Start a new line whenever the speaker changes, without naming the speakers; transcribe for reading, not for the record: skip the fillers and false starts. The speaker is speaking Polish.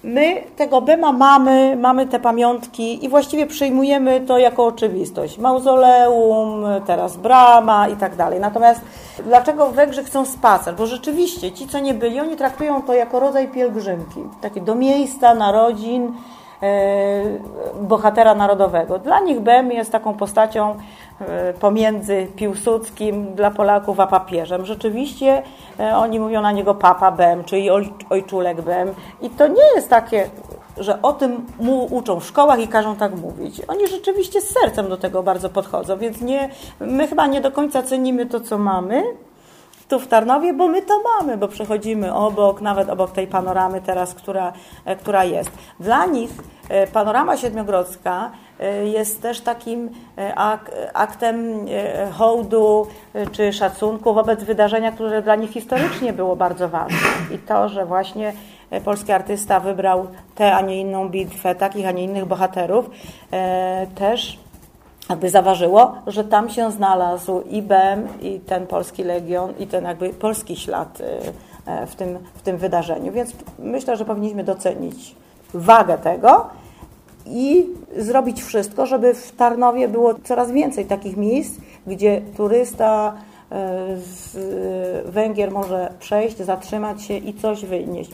My tego Bema mamy te pamiątki i właściwie przyjmujemy to jako oczywistość. Mauzoleum, teraz brama i tak dalej. Natomiast dlaczego Węgrzy chcą spacer? Bo rzeczywiście ci, co nie byli, oni traktują to jako rodzaj pielgrzymki. Takie do miejsca, narodzin bohatera narodowego. Dla nich Bem jest taką postacią pomiędzy Piłsudskim dla Polaków a papieżem. Rzeczywiście oni mówią na niego Papa Bem, czyli ojczulek Bem. I to nie jest takie, że o tym mu uczą w szkołach i każą tak mówić. Oni rzeczywiście z sercem do tego bardzo podchodzą, więc my chyba nie do końca cenimy to, co mamy tu w Tarnowie, bo my to mamy, bo przechodzimy nawet obok tej panoramy teraz, która jest. Dla nich panorama siedmiogrodzka jest też takim aktem hołdu czy szacunku wobec wydarzenia, które dla nich historycznie było bardzo ważne. I to, że właśnie polski artysta wybrał tę, a nie inną bitwę, takich, a nie innych bohaterów, też jakby zaważyło, że tam się znalazł i Bem, i ten polski legion, i ten jakby polski ślad w tym wydarzeniu. Więc myślę, że powinniśmy docenić wagę tego i zrobić wszystko, żeby w Tarnowie było coraz więcej takich miejsc, gdzie turysta z Węgier może przejść, zatrzymać się i coś wynieść.